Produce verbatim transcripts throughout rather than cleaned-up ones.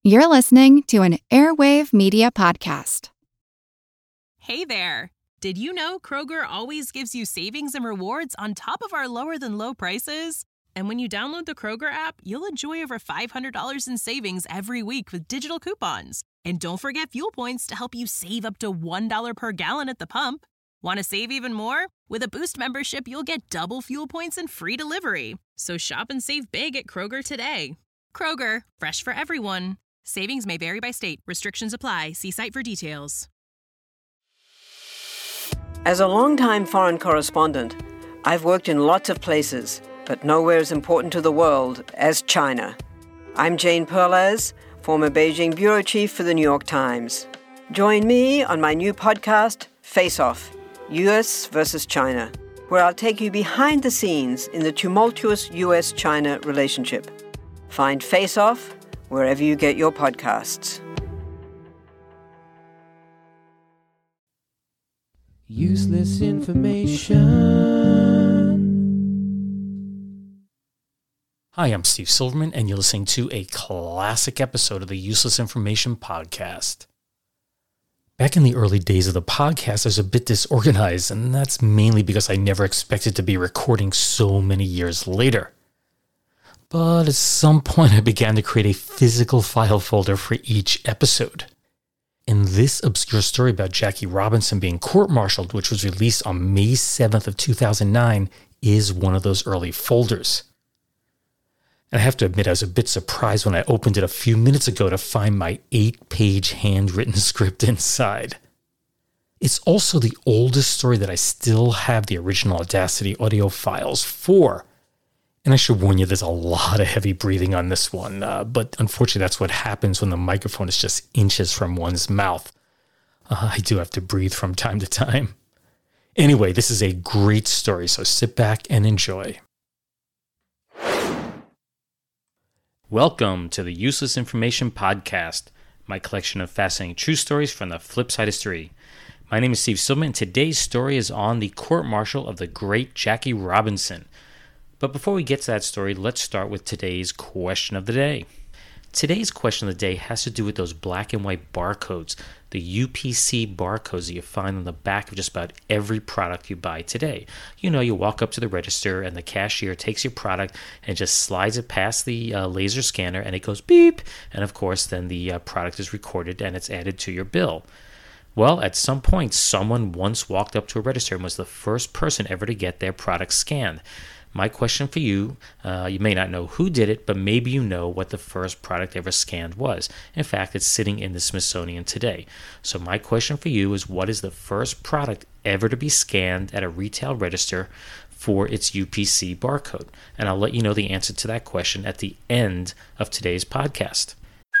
You're listening to an Airwave Media Podcast. Hey there. Did you know Kroger always gives you savings and rewards on top of our lower than low prices? And when you download the Kroger app, you'll enjoy over five hundred dollars in savings every week with digital coupons. And don't forget fuel points to help you save up to one dollar per gallon at the pump. Want to save even more? With a Boost membership, you'll get double fuel points and free delivery. So shop and save big at Kroger today. Kroger, fresh for everyone. Savings may vary by state. Restrictions apply. See site for details. As a longtime foreign correspondent, I've worked in lots of places, but nowhere as important to the world as China. I'm Jane Perlez, former Beijing bureau chief for the New York Times. Join me on my new podcast, Face Off, U S versus China, where I'll take you behind the scenes in the tumultuous U S China relationship. Find Face Off wherever you get your podcasts. Useless information. Hi, I'm Steve Silverman, and you're listening to a classic episode of the Useless Information Podcast. Back in the early days of the podcast, I was a bit disorganized, and that's mainly because I never expected to be recording so many years later. But at some point, I began to create a physical file folder for each episode. And this obscure story about Jackie Robinson being court-martialed, which was released on May seventh of two thousand nine, is one of those early folders. And I have to admit, I was a bit surprised when I opened it a few minutes ago to find my eight-page handwritten script inside. It's also the oldest story that I still have the original Audacity audio files for. And I should warn you, there's a lot of heavy breathing on this one, uh, but unfortunately that's what happens when the microphone is just inches from one's mouth. Uh, I do have to breathe from time to time. Anyway, this is a great story, so sit back and enjoy. Welcome to the Useless Information Podcast, my collection of fascinating true stories from the flip side of history. My name is Steve Silverman, and today's story is on the court-martial of the great Jackie Robinson. But before we get to that story, let's start with today's question of the day. Today's question of the day has to do with those black and white barcodes, the U P C barcodes that you find on the back of just about every product you buy today. You know, you walk up to the register and the cashier takes your product and just slides it past the uh, laser scanner and it goes beep. And of course, then the uh, product is recorded and it's added to your bill. Well, at some point, someone once walked up to a register and was the first person ever to get their product scanned. My question for you, uh, you may not know who did it, but maybe you know what the first product ever scanned was. In fact, it's sitting in the Smithsonian today. So my question for you is, what is the first product ever to be scanned at a retail register for its U P C barcode? And I'll let you know the answer to that question at the end of today's podcast.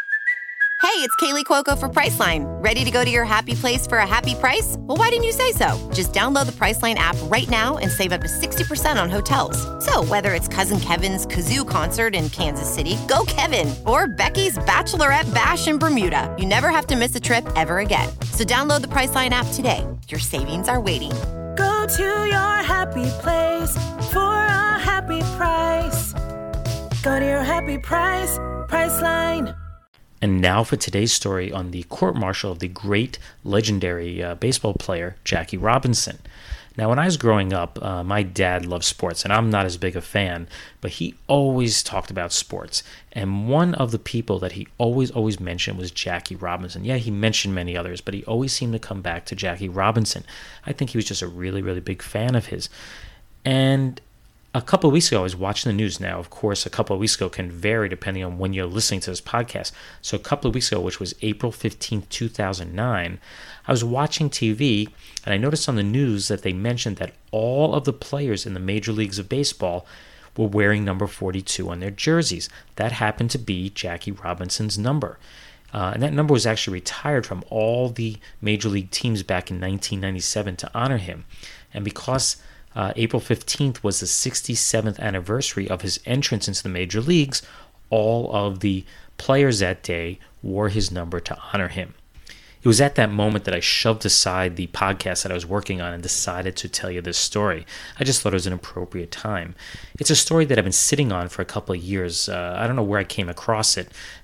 Hey, it's Kaylee Cuoco for Priceline. Ready to go to your happy place for a happy price? Well, why didn't you say so? Just download the Priceline app right now and save up to sixty percent on hotels. So whether it's Cousin Kevin's Kazoo Concert in Kansas City, go Kevin, or Becky's Bachelorette Bash in Bermuda, you never have to miss a trip ever again. So download the Priceline app today. Your savings are waiting. Go to your happy place for a happy price. Go to your happy price, Priceline. And now for today's story on the court-martial of the great legendary uh, baseball player, Jackie Robinson. Now, when I was growing up, uh, my dad loved sports, and I'm not as big a fan, but he always talked about sports. And one of the people that he always, always mentioned was Jackie Robinson. Yeah, he mentioned many others, but he always seemed to come back to Jackie Robinson. I think he was just a really, really big fan of his. And a couple of weeks ago, I was watching the news. Now, of course, a couple of weeks ago can vary depending on when you're listening to this podcast. So a couple of weeks ago, which was April fifteenth, two thousand nine, I was watching T V, and I noticed on the news that they mentioned that all of the players in the major leagues of baseball were wearing number forty-two on their jerseys. That happened to be Jackie Robinson's number. Uh, and that number was actually retired from all the major league teams back in nineteen ninety-seven to honor him. And because Uh, April fifteenth was the sixty-seventh anniversary of his entrance into the major leagues, all of the players that day wore his number to honor him. It was at that moment that I shoved aside the podcast that I was working on and decided to tell you this story. I just thought it was an appropriate time. It's a story that I've been sitting on for a couple of years. Uh, I don't know where I came across it,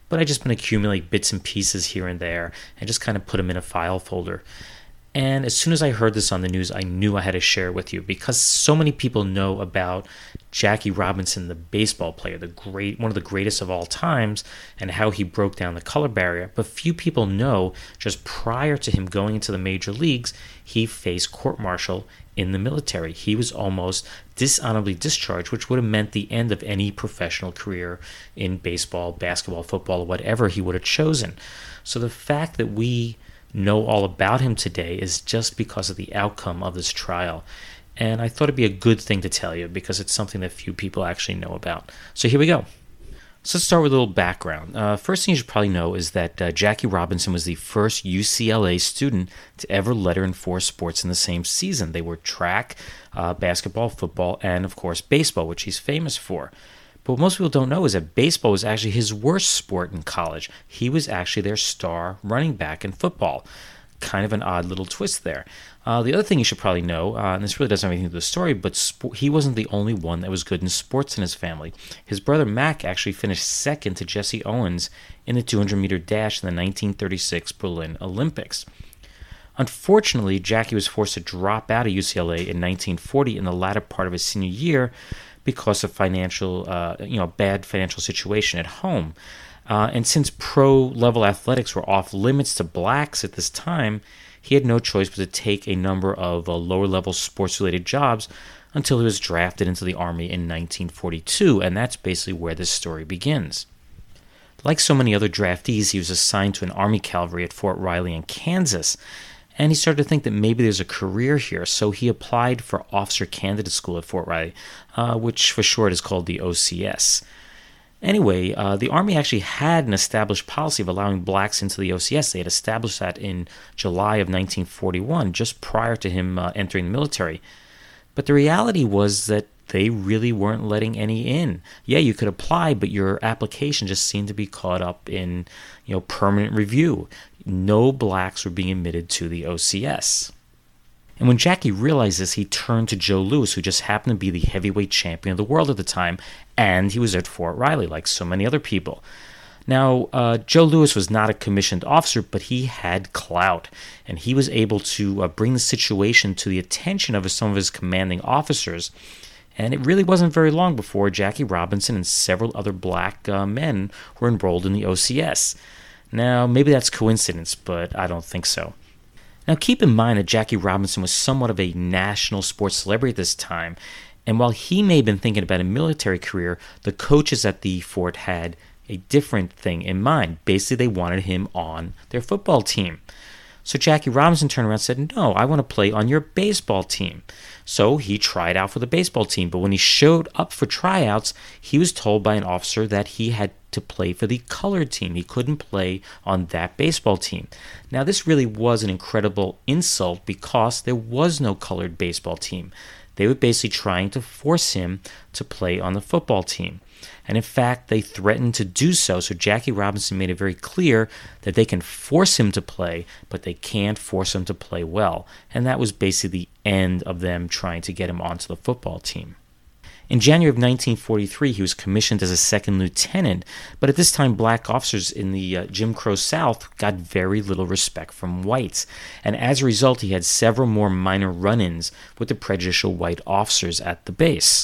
but I just been accumulating bits and pieces here and there and just kind of put them in a file folder. And as soon as I heard this on the news, I knew I had to share it with you because so many people know about Jackie Robinson, the baseball player, the great, one of the greatest of all times, and how he broke down the color barrier. But few people know just prior to him going into the major leagues, he faced court-martial in the military. He was almost dishonorably discharged, which would have meant the end of any professional career in baseball, basketball, football, or whatever he would have chosen. So the fact that we know all about him today is just because of the outcome of this trial. And I thought it'd be a good thing to tell you because it's something that few people actually know about. So here we go. So let's start with a little background. Uh, first thing you should probably know is that uh, Jackie Robinson was the first U C L A student to ever letter in four sports in the same season. They were track, uh, basketball, football, and of course baseball, which he's famous for. But what most people don't know is that baseball was actually his worst sport in college. He was actually their star running back in football. Kind of an odd little twist there. Uh, the other thing you should probably know, uh, and this really doesn't have anything to do with the story, but sp- he wasn't the only one that was good in sports in his family. His brother Mac actually finished second to Jesse Owens in the two hundred meter dash in the nineteen thirty-six Berlin Olympics. Unfortunately, Jackie was forced to drop out of U C L A in nineteen forty in the latter part of his senior year because of financial, uh, you know, bad financial situation at home. Uh, and since pro-level athletics were off limits to blacks at this time, he had no choice but to take a number of uh, lower-level sports-related jobs until he was drafted into the Army in nineteen forty-two, and that's basically where this story begins. Like so many other draftees, he was assigned to an Army cavalry at Fort Riley in Kansas, and he started to think that maybe there's a career here, so he applied for Officer Candidate School at Fort Riley, uh, which for short is called the O C S. Anyway, uh, the Army actually had an established policy of allowing blacks into the O C S. They had established that in July of nineteen forty-one, just prior to him uh, entering the military. But the reality was that they really weren't letting any in. Yeah, you could apply, but your application just seemed to be caught up in, you know, permanent review. No blacks were being admitted to the O C S. And when Jackie realized this, he turned to Joe Louis, who just happened to be the heavyweight champion of the world at the time, and he was at Fort Riley, like so many other people. Now, uh, Joe Louis was not a commissioned officer, but he had clout, and he was able to uh, bring the situation to the attention of some of his commanding officers. And it really wasn't very long before Jackie Robinson and several other black uh, men were enrolled in the O C S. Now, maybe that's coincidence, but I don't think so. Now, keep in mind that Jackie Robinson was somewhat of a national sports celebrity at this time, and while he may have been thinking about a military career, the coaches at the fort had a different thing in mind. Basically, they wanted him on their football team. So Jackie Robinson turned around and said, no, I want to play on your baseball team. So he tried out for the baseball team, but when he showed up for tryouts, he was told by an officer that he had to play for the colored team. He couldn't play on that baseball team. Now, this really was an incredible insult because there was no colored baseball team. They were basically trying to force him to play on the football team. And in fact, they threatened to do so. So Jackie Robinson made it very clear that they can force him to play, but they can't force him to play well. And that was basically the end of them trying to get him onto the football team. In January of nineteen forty-three, he was commissioned as a second lieutenant, but at this time, black officers in the uh, Jim Crow South got very little respect from whites, and as a result, he had several more minor run-ins with the prejudicial white officers at the base.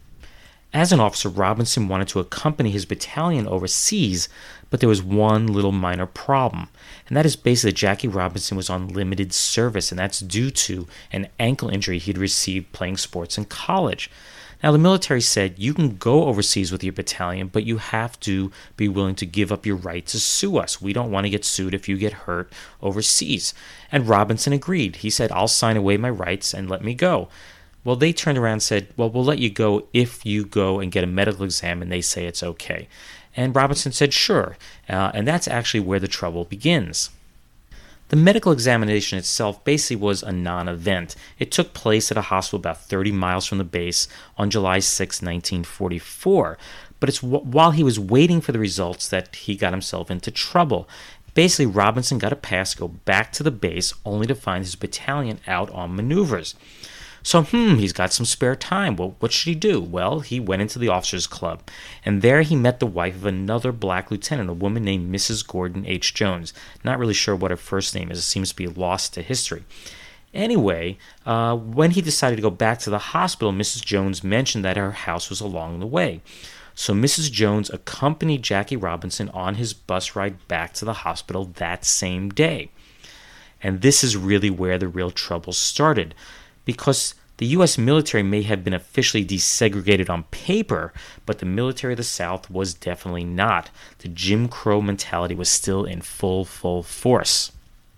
As an officer, Robinson wanted to accompany his battalion overseas, but there was one little minor problem, and that is basically that Jackie Robinson was on limited service, and that's due to an ankle injury he'd received playing sports in college. Now, the military said, you can go overseas with your battalion, but you have to be willing to give up your right to sue us. We don't want to get sued if you get hurt overseas. And Robinson agreed. He said, I'll sign away my rights and let me go. Well, they turned around and said, well, we'll let you go if you go and get a medical exam and they say it's okay. And Robinson said, sure. Uh, and that's actually where the trouble begins. The medical examination itself basically was a non-event. It took place at a hospital about thirty miles from the base on July sixth, nineteen forty-four. But it's w- while he was waiting for the results that he got himself into trouble. Basically, Robinson got a pass to go back to the base only to find his battalion out on maneuvers. So, hmm, he's got some spare time. Well, what should he do? Well, he went into the officers' club, and there he met the wife of another black lieutenant, a woman named Missus Gordon H. Jones. Not really sure what her first name is. It seems to be lost to history. Anyway, uh, when he decided to go back to the hospital, Missus Jones mentioned that her house was along the way. So Missus Jones accompanied Jackie Robinson on his bus ride back to the hospital that same day. And this is really where the real trouble started, because the U S military may have been officially desegregated on paper, but the military of the South was definitely not. The Jim Crow mentality was still in full, full force.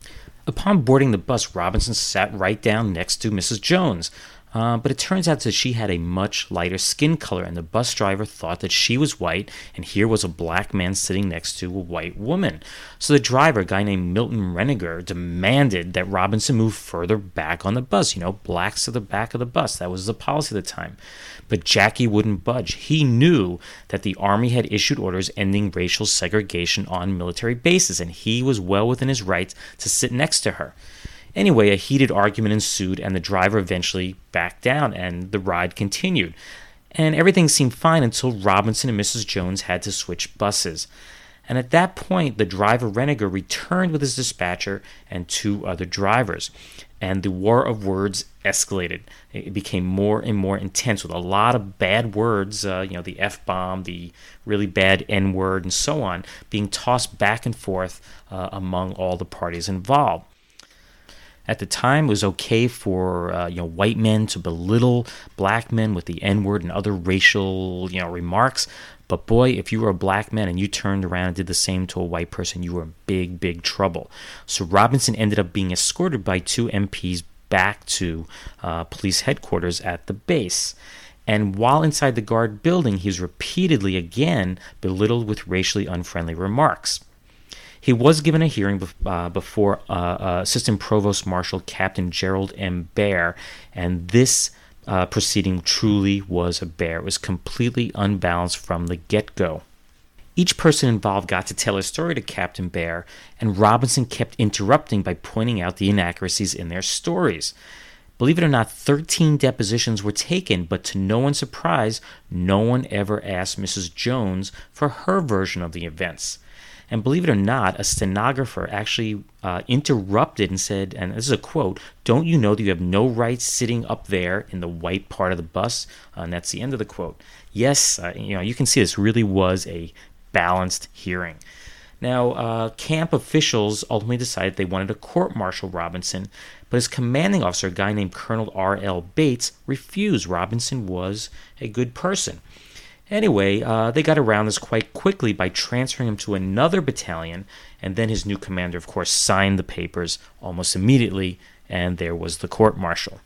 Upon boarding the bus, Robinson sat right down next to Missus Jones. Uh, but it turns out that she had a much lighter skin color, and the bus driver thought that she was white, and here was a black man sitting next to a white woman. So the driver, a guy named Milton Reniger, demanded that Robinson move further back on the bus. You know, blacks to the back of the bus. That was the policy at the time. But Jackie wouldn't budge. He knew that the Army had issued orders ending racial segregation on military bases, and he was well within his rights to sit next to her. Anyway, a heated argument ensued, and the driver eventually backed down, and the ride continued. And everything seemed fine until Robinson and Missus Jones had to switch buses. And at that point, the driver Reniger returned with his dispatcher and two other drivers. And the war of words escalated. It became more and more intense with a lot of bad words, uh, you know, the F-bomb, the really bad N-word, and so on, being tossed back and forth uh, among all the parties involved. At the time, it was okay for uh, you know white men to belittle black men with the N-word and other racial you know remarks. But boy, if you were a black man and you turned around and did the same to a white person, you were in big, big trouble. So Robinson ended up being escorted by two M Ps back to uh, police headquarters at the base. And while inside the guard building, he was repeatedly again belittled with racially unfriendly remarks. He was given a hearing uh, before uh, uh, Assistant Provost Marshal Captain Gerald M. Baer, and this uh, proceeding truly was a bear. It was completely unbalanced from the get-go. Each person involved got to tell a story to Captain Baer, and Robinson kept interrupting by pointing out the inaccuracies in their stories. Believe it or not, thirteen depositions were taken, but to no one's surprise, no one ever asked Missus Jones for her version of the events. And believe it or not, a stenographer actually uh, interrupted and said, and this is a quote, "Don't you know that you have no rights sitting up there in the white part of the bus?" Uh, and that's the end of the quote. Yes, uh, you know, you can see this really was a balanced hearing. Now, uh, camp officials ultimately decided they wanted to court-martial Robinson, but his commanding officer, a guy named Colonel R L Bates, refused. Robinson was a good person. Anyway, uh, they got around this quite quickly by transferring him to another battalion, and then his new commander, of course, signed the papers almost immediately, and there was the court-martial.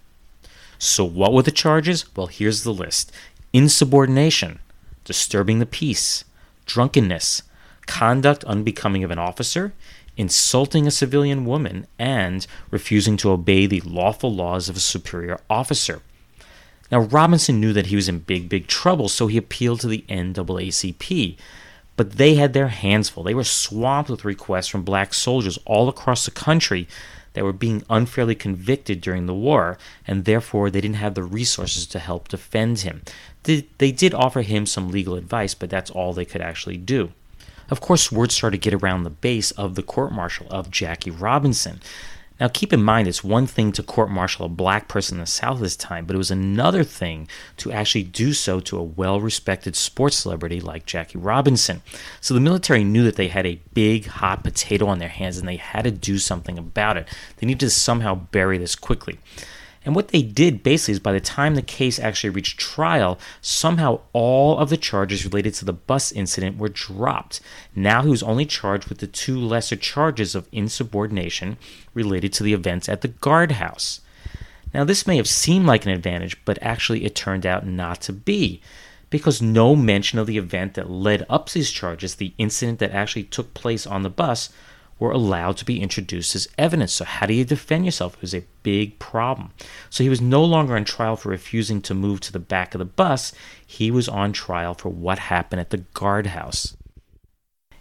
So what were the charges? Well, here's the list. Insubordination, disturbing the peace, drunkenness, conduct unbecoming of an officer, insulting a civilian woman, and refusing to obey the lawful laws of a superior officer. Now, Robinson knew that he was in big, big trouble, so he appealed to the N double A C P. But they had their hands full. They were swamped with requests from black soldiers all across the country that were being unfairly convicted during the war, and therefore they didn't have the resources to help defend him. They, they did offer him some legal advice, but that's all they could actually do. Of course, word started to get around the base of the court-martial of Jackie Robinson. Now, keep in mind, it's one thing to court-martial a black person in the South this time, but it was another thing to actually do so to a well-respected sports celebrity like Jackie Robinson. So the military knew that they had a big, hot potato on their hands, and they had to do something about it. They needed to somehow bury this quickly. And what they did basically is by the time the case actually reached trial, somehow all of the charges related to the bus incident were dropped. Now he was only charged with the two lesser charges of insubordination related to the events at the guardhouse. Now this may have seemed like an advantage, but actually it turned out not to be, because no mention of the event that led up to these charges, the incident that actually took place on the bus, were allowed to be introduced as evidence. So how do you defend yourself? It was a big problem. So he was no longer on trial for refusing to move to the back of the bus. He was on trial for what happened at the guardhouse.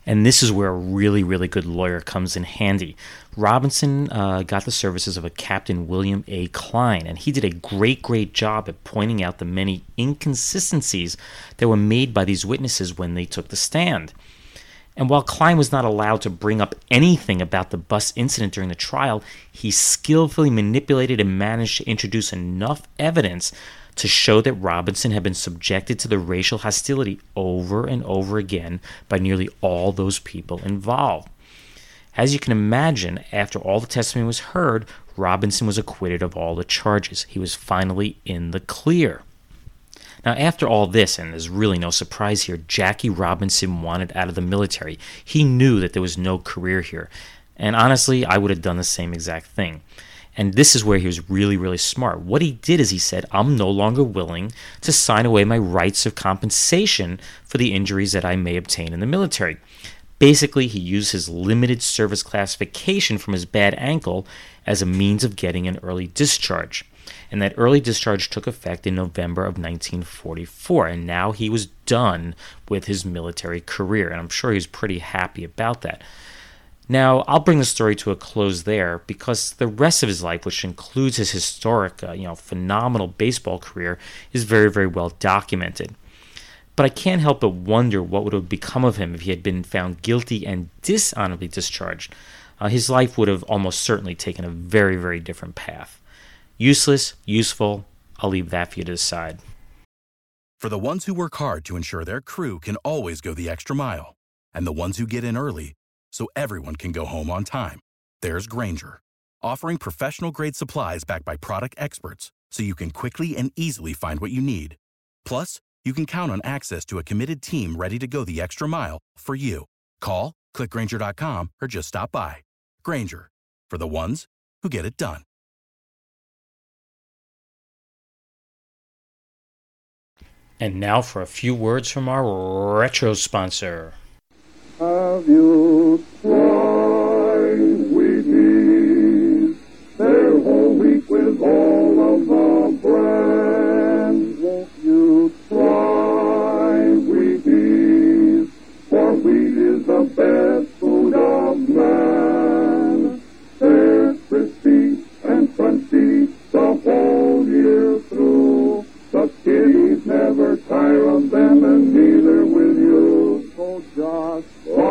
And this is where a really, really good lawyer comes in handy. Robinson uh, got the services of a Captain William A. Klein, and he did a great, great job at pointing out the many inconsistencies that were made by these witnesses when they took the stand. And while Klein was not allowed to bring up anything about the bus incident during the trial, he skillfully manipulated and managed to introduce enough evidence to show that Robinson had been subjected to the racial hostility over and over again by nearly all those people involved. As you can imagine, after all the testimony was heard, Robinson was acquitted of all the charges. He was finally in the clear. Now, after all this, and there's really no surprise here, Jackie Robinson wanted out of the military. He knew that there was no career here. And honestly, I would have done the same exact thing. And this is where he was really, really smart. What he did is he said, I'm no longer willing to sign away my rights of compensation for the injuries that I may obtain in the military. Basically, he used his limited service classification from his bad ankle as a means of getting an early discharge. And that early discharge took effect in November of nineteen forty-four. And now he was done with his military career. And I'm sure he was pretty happy about that. Now, I'll bring the story to a close there because the rest of his life, which includes his historic, uh, you know, phenomenal baseball career, is very, very well documented. But I can't help but wonder what would have become of him if he had been found guilty and dishonorably discharged. Uh, his life would have almost certainly taken a very, very different path. Useless, useful, I'll leave that for you to decide. For the ones who work hard to ensure their crew can always go the extra mile, and the ones who get in early so everyone can go home on time, there's Grainger, offering professional-grade supplies backed by product experts so you can quickly and easily find what you need. Plus, you can count on access to a committed team ready to go the extra mile for you. Call, click Grainger dot com, or just stop by. Grainger, for the ones who get it done. And now for a few words from our retro sponsor. Have you tried Wheaties? They're whole wheat with all of the brands. Won't you try Wheaties? For wheat is the best food of man. They're crispy and crunchy the whole year through. The kiddies never tire of them, and neither will you. So just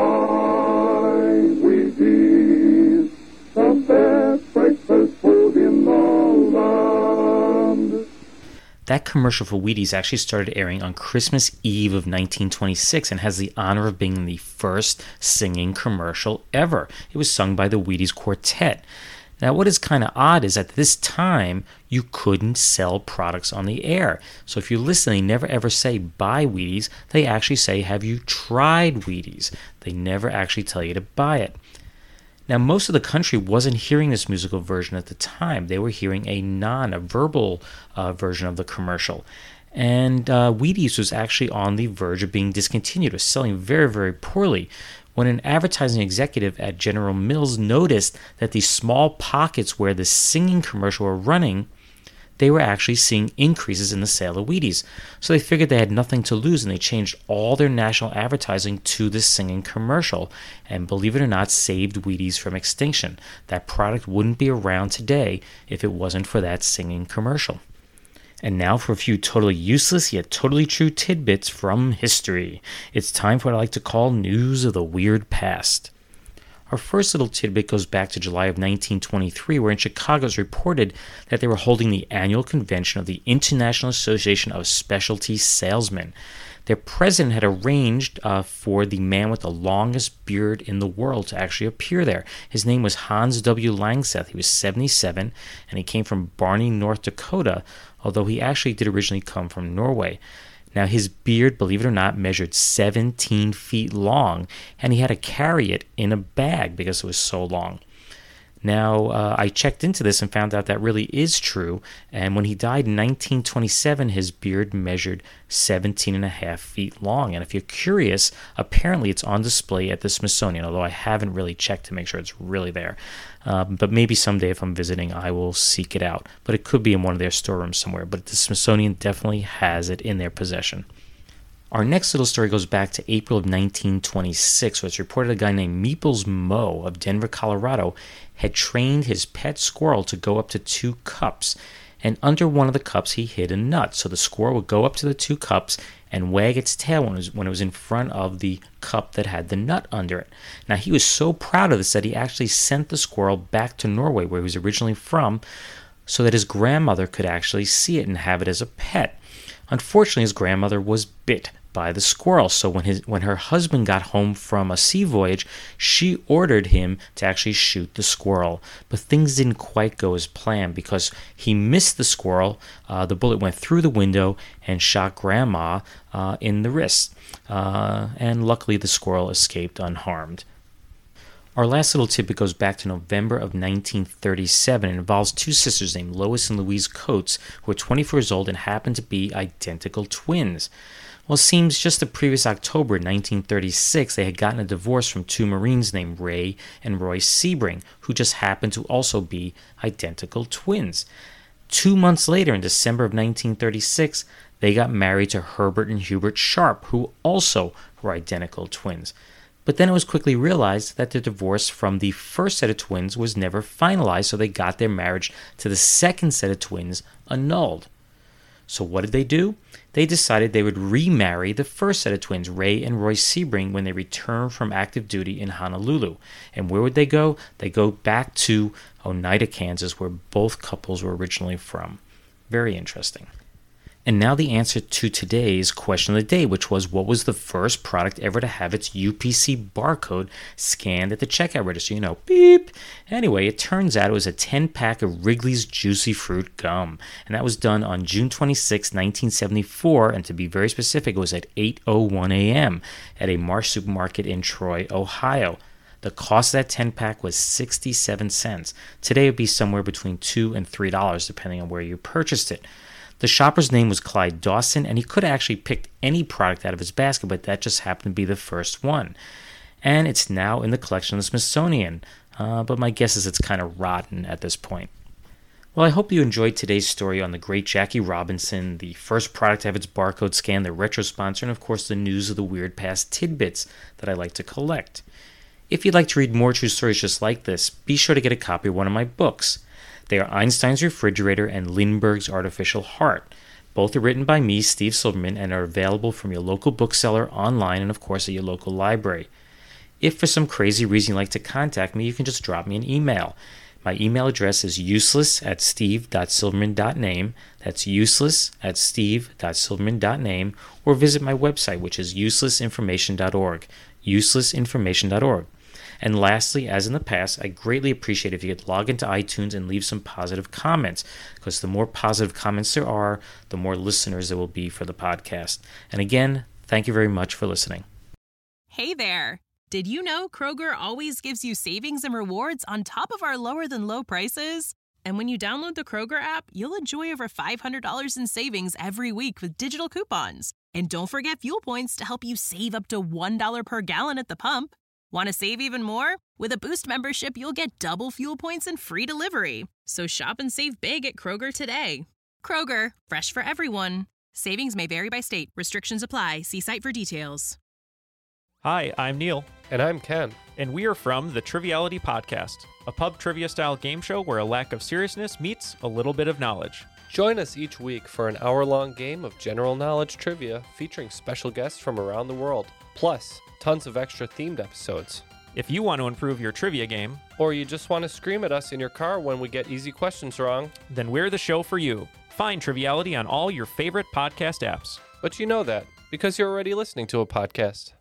try Wheaties, the best breakfast food in the land. That commercial for Wheaties actually started airing on Christmas Eve of nineteen twenty-six and has the honor of being the first singing commercial ever. It was sung by the Wheaties Quartet. Now, what is kind of odd is at this time, you couldn't sell products on the air. So if you listen, they never ever say, buy Wheaties. They actually say, have you tried Wheaties? They never actually tell you to buy it. Now, most of the country wasn't hearing this musical version at the time. They were hearing a non, a verbal uh, version of the commercial. And uh, Wheaties was actually on the verge of being discontinued. It was selling very, very poorly. When an advertising executive at General Mills noticed that the small pockets where the singing commercial were running, they were actually seeing increases in the sale of Wheaties. So they figured they had nothing to lose, and they changed all their national advertising to this singing commercial. And believe it or not, saved Wheaties from extinction. That product wouldn't be around today if it wasn't for that singing commercial. And now for a few totally useless yet totally true tidbits from history. It's time for what I like to call news of the weird past. Our first little tidbit goes back to July of nineteen twenty-three, where in Chicago it was reported that they were holding the annual convention of the International Association of Specialty Salesmen. Their president had arranged uh, for the man with the longest beard in the world to actually appear there. His name was Hans W. Langseth. He was seventy-seven, and he came from Barney, North Dakota, although he actually did originally come from Norway. Now, his beard, believe it or not, measured seventeen feet long, and he had to carry it in a bag because it was so long. Now, uh, I checked into this and found out that really is true, and when he died in nineteen twenty-seven, his beard measured seventeen and a half feet long. And if you're curious, apparently it's on display at the Smithsonian, although I haven't really checked to make sure it's really there. Um, but maybe someday if I'm visiting, I will seek it out. But it could be in one of their storerooms somewhere. But the Smithsonian definitely has it in their possession. Our next little story goes back to April of nineteen twenty-six, where it's reported a guy named Meeples Moe of Denver, Colorado, had trained his pet squirrel to go up to two cups, and under one of the cups he hid a nut. So the squirrel would go up to the two cups and wag its tail when it was, when it was in front of the cup that had the nut under it. Now, he was so proud of this that he actually sent the squirrel back to Norway, where he was originally from, so that his grandmother could actually see it and have it as a pet. Unfortunately, his grandmother was bit by the squirrel, so when his when her husband got home from a sea voyage, she ordered him to actually shoot the squirrel. But things didn't quite go as planned, because he missed the squirrel. Uh, the bullet went through the window and shot Grandma uh, in the wrist, uh, and luckily the squirrel escaped unharmed. Our last little tidbit goes back to November of nineteen thirty-seven and involves two sisters named Lois and Louise Coates, who were twenty-four years old and happened to be identical twins. Well, it seems just the previous October, nineteen thirty-six, they had gotten a divorce from two Marines named Ray and Roy Sebring, who just happened to also be identical twins. Two months later, in December of nineteen thirty-six, they got married to Herbert and Hubert Sharp, who also were identical twins. But then it was quickly realized that the divorce from the first set of twins was never finalized, so they got their marriage to the second set of twins annulled. So what did they do? They decided they would remarry the first set of twins, Ray and Roy Sebring, when they returned from active duty in Honolulu. And where would they go? They go back to Oneida, Kansas, where both couples were originally from. Very interesting. And now the answer to today's question of the day, which was, what was the first product ever to have its U P C barcode scanned at the checkout register? You know, beep. Anyway, it turns out it was a ten-pack of Wrigley's Juicy Fruit Gum. And that was done on June twenty-sixth, nineteen seventy-four. And to be very specific, it was at eight oh one a.m. at a Marsh supermarket in Troy, Ohio. The cost of that ten-pack was sixty-seven cents. Today it would be somewhere between two dollars and three dollars, depending on where you purchased it. The shopper's name was Clyde Dawson, and he could have actually picked any product out of his basket, but that just happened to be the first one. And it's now in the collection of the Smithsonian, uh, but my guess is it's kind of rotten at this point. Well, I hope you enjoyed today's story on the great Jackie Robinson, the first product to have its barcode scanned, the retro sponsor, and of course the news of the weird past tidbits that I like to collect. If you'd like to read more true stories just like this, be sure to get a copy of one of my books. They are Einstein's Refrigerator and Lindbergh's Artificial Heart. Both are written by me, Steve Silverman, and are available from your local bookseller, online, and of course at your local library. If for some crazy reason you'd like to contact me, you can just drop me an email. My email address is useless at steve.silverman.name. That's useless at steve.silverman.name. Or visit my website, which is useless information dot org. useless information dot org. And lastly, as in the past, I greatly appreciate if you could log into iTunes and leave some positive comments, because the more positive comments there are, the more listeners there will be for the podcast. And again, thank you very much for listening. Hey there! Did you know Kroger always gives you savings and rewards on top of our lower than low prices? And when you download the Kroger app, you'll enjoy over five hundred dollars in savings every week with digital coupons. And don't forget fuel points to help you save up to one dollar per gallon at the pump. Want to save even more? With a Boost membership, you'll get double fuel points and free delivery. So shop and save big at Kroger today. Kroger, fresh for everyone. Savings may vary by state. Restrictions apply. See site for details. Hi, I'm Neil. And I'm Ken. And we are from the Triviality Podcast, a pub trivia-style game show where a lack of seriousness meets a little bit of knowledge. Join us each week for an hour-long game of general knowledge trivia featuring special guests from around the world. Plus, tons of extra themed episodes. If you want to improve your trivia game, or you just want to scream at us in your car when we get easy questions wrong, then we're the show for you. Find Triviality on all your favorite podcast apps. But you know that, because you're already listening to a podcast.